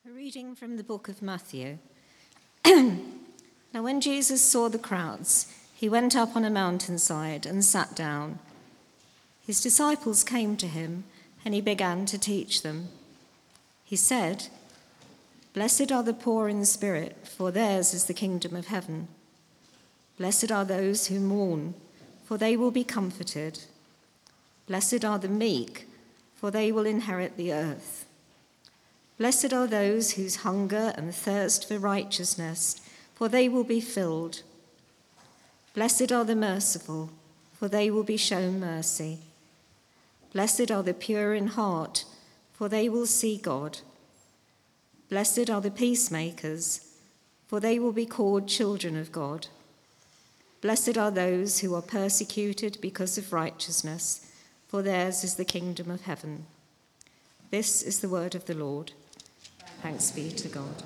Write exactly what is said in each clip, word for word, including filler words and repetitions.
A reading from the book of Matthew. Now when Jesus saw the crowds, he went up on a mountainside and sat down. His disciples came to him, and he began to teach them. He said, "Blessed are the poor in spirit, for theirs is the kingdom of heaven. Blessed are those who mourn, for they will be comforted. Blessed are the meek, for they will inherit the earth. Blessed are those whose hunger and thirst for righteousness, for they will be filled. Blessed are the merciful, for they will be shown mercy. Blessed are the pure in heart, for they will see God. Blessed are the peacemakers, for they will be called children of God. Blessed are those who are persecuted because of righteousness, for theirs is the kingdom of heaven." This is the word of the Lord. Thanks be to God.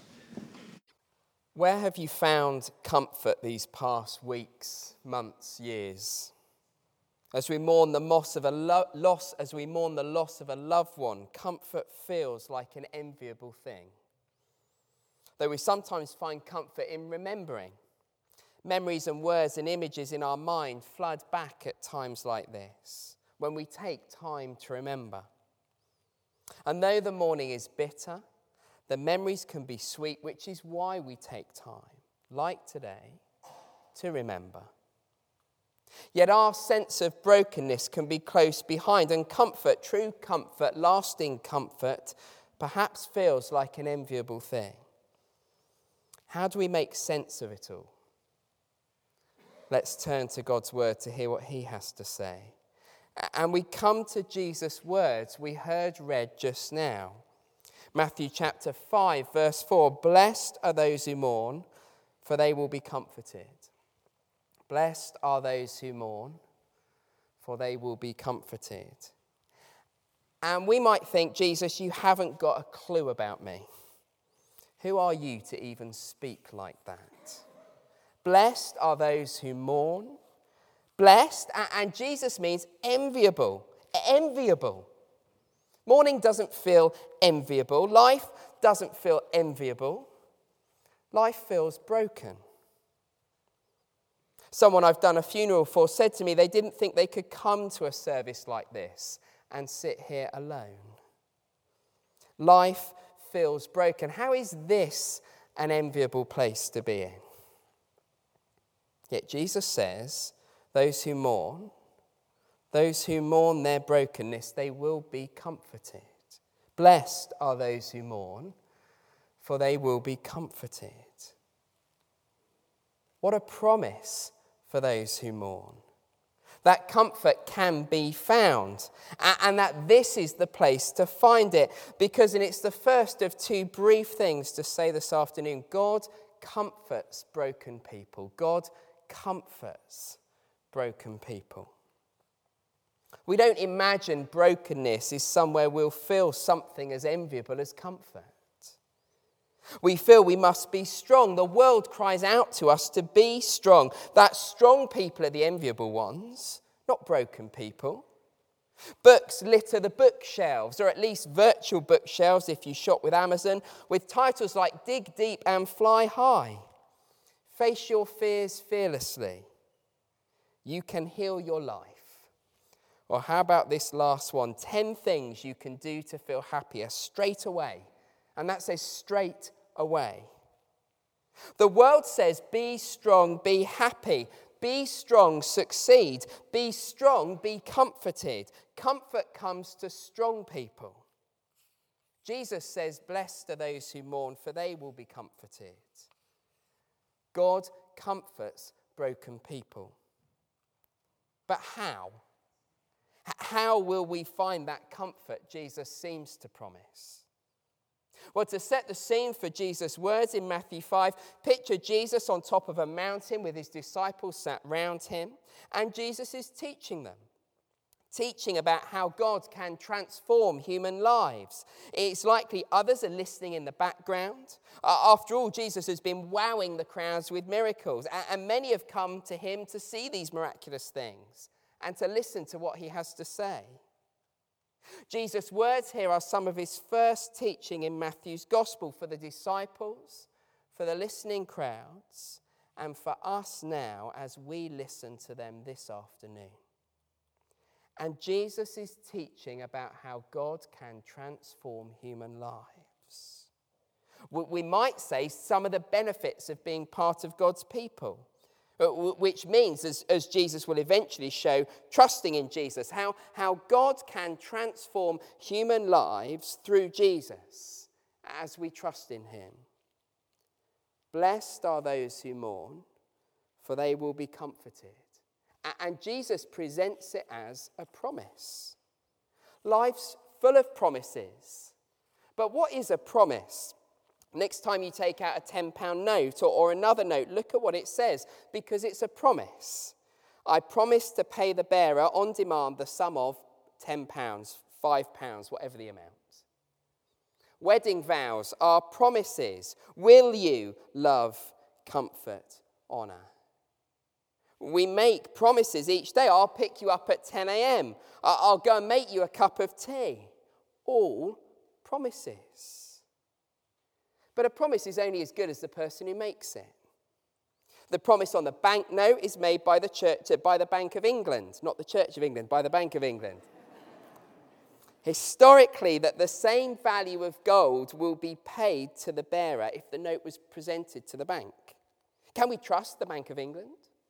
Where have you found comfort these past weeks, months, years? As we mourn the loss of a lo- loss, as we mourn the loss of a loved one, comfort feels like an enviable thing. Though we sometimes find comfort in remembering. Memories and words and images in our mind flood back at times like this, when we take time to remember. And though the mourning is bitter, the memories can be sweet, which is why we take time, like today, to remember. Yet our sense of brokenness can be close behind, and comfort, true comfort, lasting comfort, perhaps feels like an enviable thing. How do we make sense of it all? Let's turn to God's word to hear what he has to say. And we come to Jesus' words we heard read just now. Matthew chapter five, verse four, "Blessed are those who mourn, for they will be comforted." Blessed are those who mourn, for they will be comforted. And we might think, Jesus, you haven't got a clue about me. Who are you to even speak like that? Blessed are those who mourn. Blessed, and Jesus means enviable, enviable. Mourning doesn't feel enviable. Life doesn't feel enviable. Life feels broken. Someone I've done a funeral for said to me they didn't think they could come to a service like this and sit here alone. Life feels broken. How is this an enviable place to be in? Yet Jesus says, those who mourn, those who mourn their brokenness, they will be comforted. Blessed are those who mourn, for they will be comforted. What a promise for those who mourn. That comfort can be found, and that this is the place to find it, because it's the first of two brief things to say this afternoon. God comforts broken people. God comforts broken people. We don't imagine brokenness is somewhere we'll feel something as enviable as comfort. We feel we must be strong. The world cries out to us to be strong. That strong people are the enviable ones, not broken people. Books litter the bookshelves, or at least virtual bookshelves if you shop with Amazon, with titles like Dig Deep and Fly High. Face your fears fearlessly. You can heal your life. Or how about this last one? Ten things you can do to feel happier straight away. And that says straight away. The world says be strong, be happy. Be strong, succeed. Be strong, be comforted. Comfort comes to strong people. Jesus says, blessed are those who mourn, for they will be comforted. God comforts broken people. But how? How will we find that comfort Jesus seems to promise? Well, to set the scene for Jesus' words in Matthew five, picture Jesus on top of a mountain with his disciples sat round him, and Jesus is teaching them. Teaching about how God can transform human lives. It's likely others are listening in the background. Uh, after all, Jesus has been wowing the crowds with miracles, and, and many have come to him to see these miraculous things and to listen to what he has to say. Jesus' words here are some of his first teaching in Matthew's gospel for the disciples, for the listening crowds, and for us now as we listen to them this afternoon. And Jesus is teaching about how God can transform human lives. We might say some of the benefits of being part of God's people, which means, as, as Jesus will eventually show, trusting in Jesus, how, how God can transform human lives through Jesus as we trust in him. Blessed are those who mourn, for they will be comforted. And Jesus presents it as a promise. Life's full of promises. But what is a promise? Next time you take out a ten pound note or, or another note, look at what it says, because it's a promise. I promise to pay the bearer on demand the sum of ten pounds, five pounds, whatever the amount. Wedding vows are promises. Will you love, comfort, honour? We make promises each day. I'll pick you up at ten a.m. I'll go and make you a cup of tea. All promises. But a promise is only as good as the person who makes it. The promise on the banknote is made by the church, by the Bank of England, not the Church of England, by the Bank of England. Historically, that the same value of gold will be paid to the bearer if the note was presented to the bank. Can we trust the Bank of England?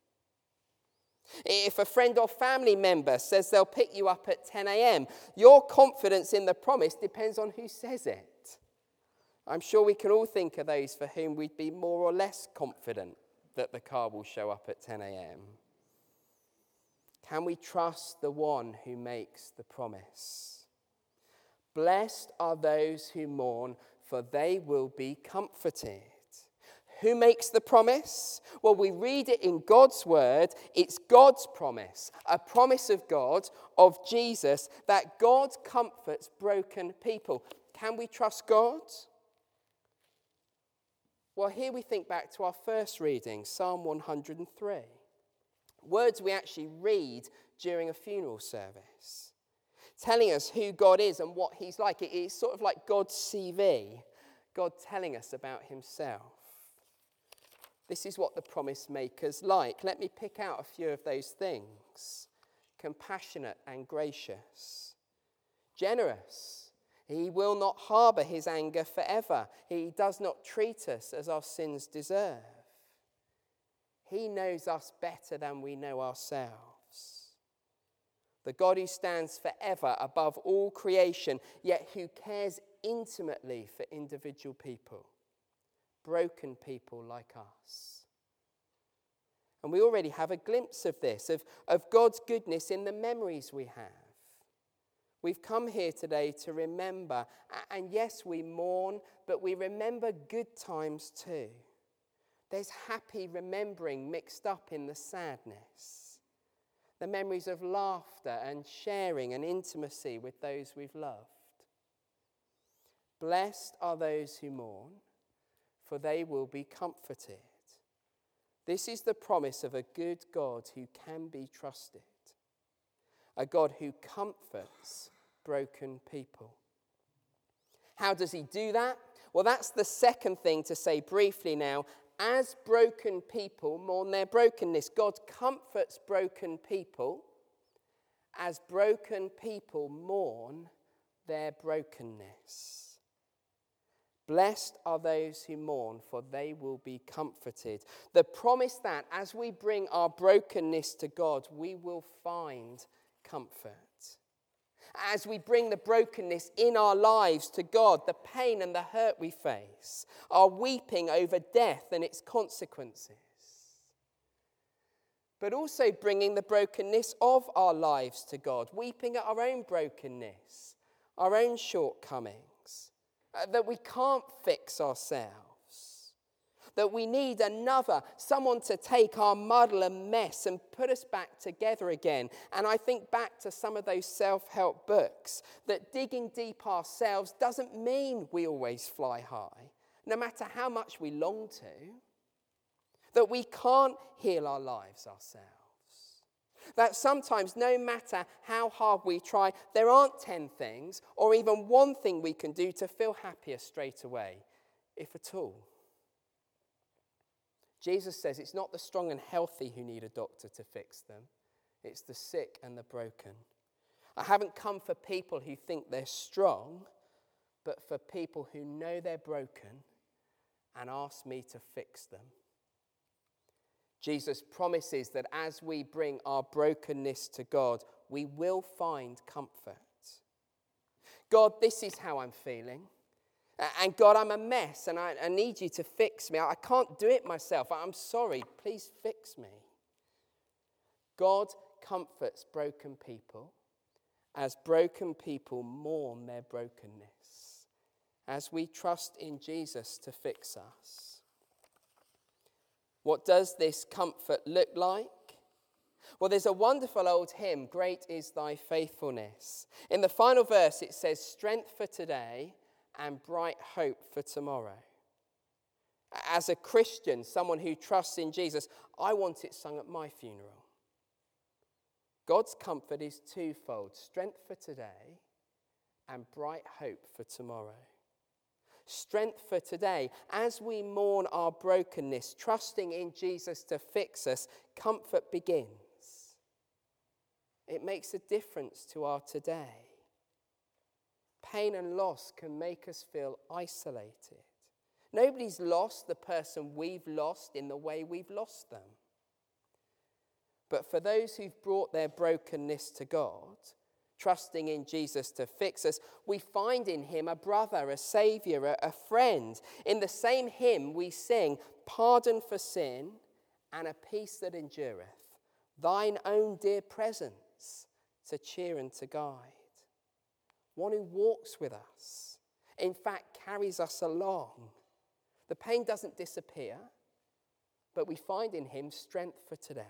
If a friend or family member says they'll pick you up at ten a.m., your confidence in the promise depends on who says it. I'm sure we can all think of those for whom we'd be more or less confident that the car will show up at ten a.m. Can we trust the one who makes the promise? Blessed are those who mourn, for they will be comforted. Who makes the promise? Well, we read it in God's word. It's God's promise, a promise of God, of Jesus, that God comforts broken people. Can we trust God? Well, here we think back to our first reading, Psalm one hundred three. Words we actually read during a funeral service, telling us who God is and what he's like. It's sort of like God's C V, God telling us about himself. This is what the promise maker's like. Let me pick out a few of those things. Compassionate and gracious. Generous. He will not harbour his anger forever. He does not treat us as our sins deserve. He knows us better than we know ourselves. The God who stands forever above all creation, yet who cares intimately for individual people, broken people like us. And we already have a glimpse of this, of, of God's goodness in the memories we have. We've come here today to remember, and yes, we mourn, but we remember good times too. There's happy remembering mixed up in the sadness. The memories of laughter and sharing and intimacy with those we've loved. Blessed are those who mourn, for they will be comforted. This is the promise of a good God who can be trusted. A God who comforts broken people. How does he do that? Well, that's the second thing to say briefly now. As broken people mourn their brokenness, God comforts broken people as broken people mourn their brokenness. Blessed are those who mourn, for they will be comforted. The promise that as we bring our brokenness to God, we will find comfort. As we bring the brokenness in our lives to God, the pain and the hurt we face, our weeping over death and its consequences, but also bringing the brokenness of our lives to God, weeping at our own brokenness, our own shortcomings, uh, that we can't fix ourselves. That we need another, someone to take our muddle and mess and put us back together again. And I think back to some of those self-help books, that digging deep ourselves doesn't mean we always fly high, no matter how much we long to. That we can't heal our lives ourselves. That sometimes, no matter how hard we try, there aren't ten things or even one thing we can do to feel happier straight away, if at all. Jesus says it's not the strong and healthy who need a doctor to fix them. It's the sick and the broken. I haven't come for people who think they're strong, but for people who know they're broken and ask me to fix them. Jesus promises that as we bring our brokenness to God, we will find comfort. God, this is how I'm feeling. And God, I'm a mess and I, I need you to fix me. I can't do it myself. I'm sorry. Please fix me. God comforts broken people as broken people mourn their brokenness, as we trust in Jesus to fix us. What does this comfort look like? Well, there's a wonderful old hymn, Great is Thy Faithfulness. In the final verse, it says, strength for today and bright hope for tomorrow. As a Christian, someone who trusts in Jesus, I want it sung at my funeral. God's comfort is twofold, strength for today and bright hope for tomorrow. Strength for today. As we mourn our brokenness, trusting in Jesus to fix us, comfort begins. It makes a difference to our today. Pain and loss can make us feel isolated. Nobody's lost the person we've lost in the way we've lost them. But for those who've brought their brokenness to God, trusting in Jesus to fix us, we find in him a brother, a saviour, a, a friend. In the same hymn we sing, pardon for sin and a peace that endureth, thine own dear presence to cheer and to guide. One who walks with us, in fact carries us along. The pain doesn't disappear, but we find in him strength for today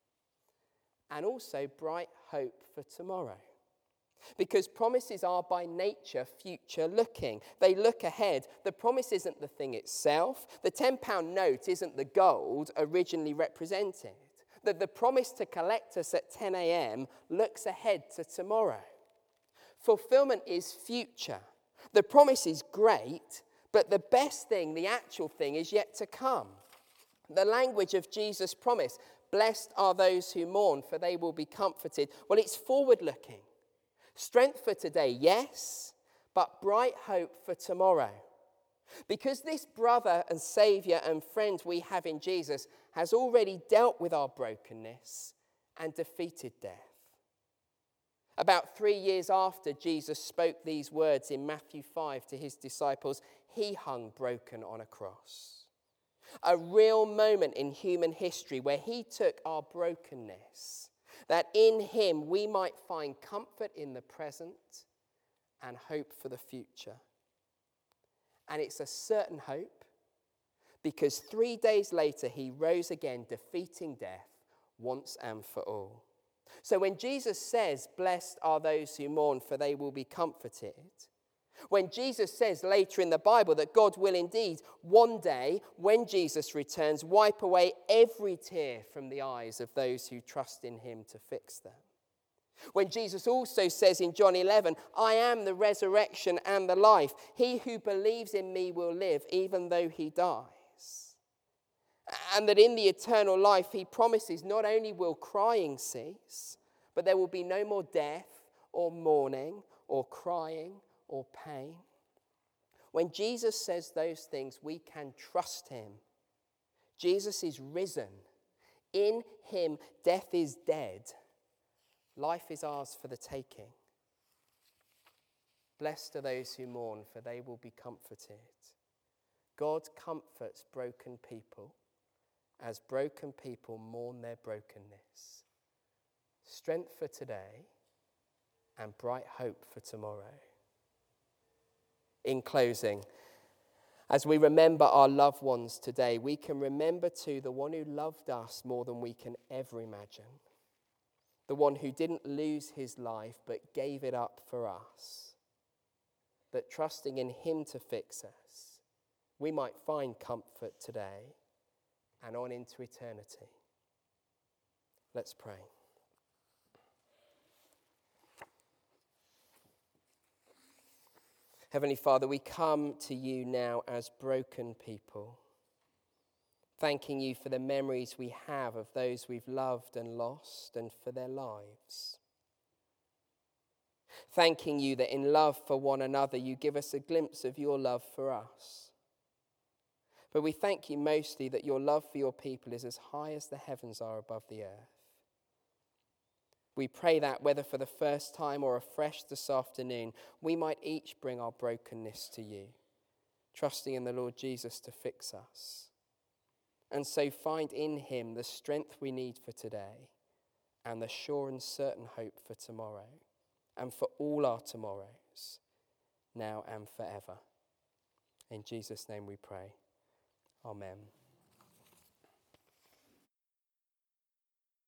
and also bright hope for tomorrow. Because promises are by nature future looking. They look ahead. The promise isn't the thing itself. The ten pound note isn't the gold originally represented. That the promise to collect us at ten a.m. looks ahead to tomorrow. Fulfillment is future. The promise is great, but the best thing, the actual thing, is yet to come. The language of Jesus' promise, blessed are those who mourn, for they will be comforted. Well, it's forward-looking. Strength for today, yes, but bright hope for tomorrow. Because this brother and saviour and friend we have in Jesus has already dealt with our brokenness and defeated death. About three years after Jesus spoke these words in Matthew five to his disciples, he hung broken on a cross. A real moment in human history where he took our brokenness, that in him we might find comfort in the present and hope for the future. And it's a certain hope because three days later he rose again, defeating death once and for all. So when Jesus says, blessed are those who mourn, for they will be comforted, when Jesus says later in the Bible that God will indeed one day, when Jesus returns, wipe away every tear from the eyes of those who trust in him to fix them. When Jesus also says in John eleven, I am the resurrection and the life. He who believes in me will live even though he dies. And that in the eternal life he promises not only will crying cease, but there will be no more death or mourning or crying or pain. When Jesus says those things, we can trust him. Jesus is risen. In him, death is dead. Life is ours for the taking. Blessed are those who mourn, for they will be comforted. God comforts broken people as broken people mourn their brokenness. Strength for today and bright hope for tomorrow. In closing, as we remember our loved ones today, we can remember too the one who loved us more than we can ever imagine. The one who didn't lose his life but gave it up for us. That trusting in him to fix us, we might find comfort today and on into eternity. Let's pray. Heavenly Father, we come to you now as broken people, thanking you for the memories we have of those we've loved and lost and for their lives. Thanking you that in love for one another, you give us a glimpse of your love for us. But we thank you mostly that your love for your people is as high as the heavens are above the earth. We pray that, whether for the first time or afresh this afternoon, we might each bring our brokenness to you, trusting in the Lord Jesus to fix us. And so find in him the strength we need for today and the sure and certain hope for tomorrow and for all our tomorrows, now and forever. In Jesus' name we pray. Amen.